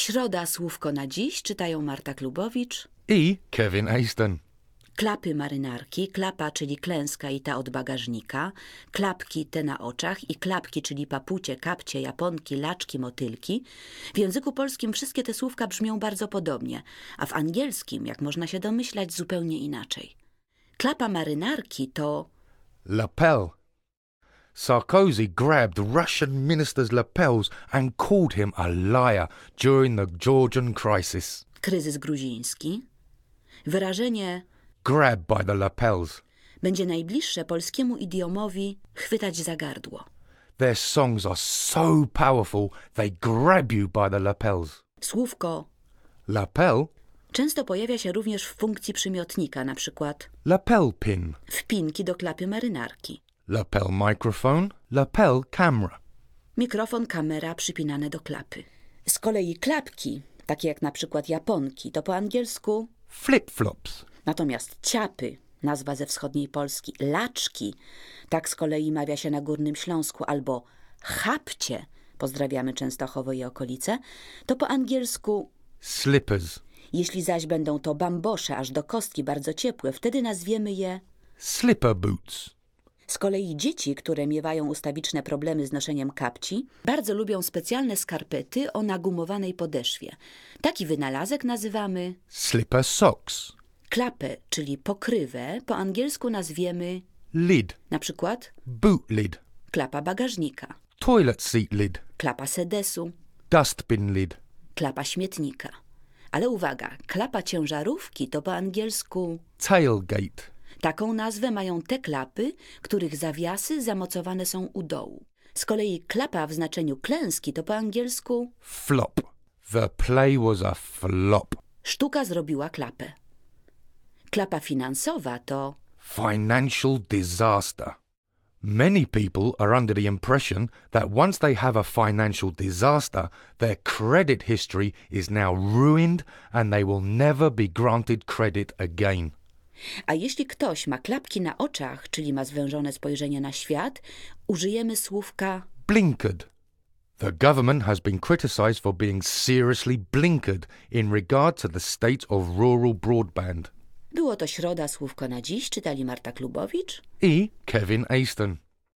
Środa słówko na dziś czytają Marta Klubowicz i Kevin Aston. Klapy marynarki, klapa, czyli klęska i ta od bagażnika, klapki te na oczach i klapki, czyli papucie, kapcie, japonki, laczki, motylki. W języku polskim wszystkie te słówka brzmią bardzo podobnie, a w angielskim, jak można się domyślać, zupełnie inaczej. Klapa marynarki to lapel. Sarkozy grabbed Russian minister's lapels and called him a liar during the Georgian crisis. kryzys gruziński. Wyrażenie Grab by the lapels. będzie najbliższe polskiemu idiomowi chwytać za gardło. Their songs are so powerful they grab you by the lapels. Słówko Lapel, często pojawia się również w funkcji przymiotnika, na przykład lapel pin. wpinki do klapy marynarki. Lapel microphone, lapel camera. Mikrofon, kamera przypinane do klapy. Z kolei klapki, takie jak na przykład japonki, to po angielsku, Flip-flops. natomiast ciapy, nazwa ze wschodniej Polski, laczki, tak z kolei mawia się na Górnym Śląsku, albo chapcie, pozdrawiamy Częstochowo i okolice, to po angielsku. Slippers. Jeśli zaś będą to bambosze aż do kostki bardzo ciepłe, wtedy nazwiemy je. Slipper boots. Z kolei dzieci, które miewają ustawiczne problemy z noszeniem kapci, bardzo lubią specjalne skarpety o nagumowanej podeszwie. Taki wynalazek nazywamy. Slipper socks. Klapę, czyli pokrywę, po angielsku nazwiemy. Lid. Na przykład Boot lid. klapa bagażnika, Toilet seat lid. klapa sedesu, Dustbin lid. klapa śmietnika. Ale uwaga, klapa ciężarówki to po angielsku. Tailgate. Taką nazwę mają te klapy, których zawiasy zamocowane są u dołu. Z kolei klapa w znaczeniu klęski to po angielsku. Flop. The play was a flop. Sztuka zrobiła klapę. Klapa finansowa to. Financial disaster. Many people are under the impression that once they have a financial disaster, their credit history is now ruined and they will never be granted credit again. A jeśli ktoś ma klapki na oczach, czyli ma zwężone spojrzenie na świat, użyjemy słówka. Blinkered. The government has been criticised for being seriously blinkered in regard to the state of rural broadband. Było to Środa słówko na dziś, czytali Marta Klubowicz i Kevin Aston.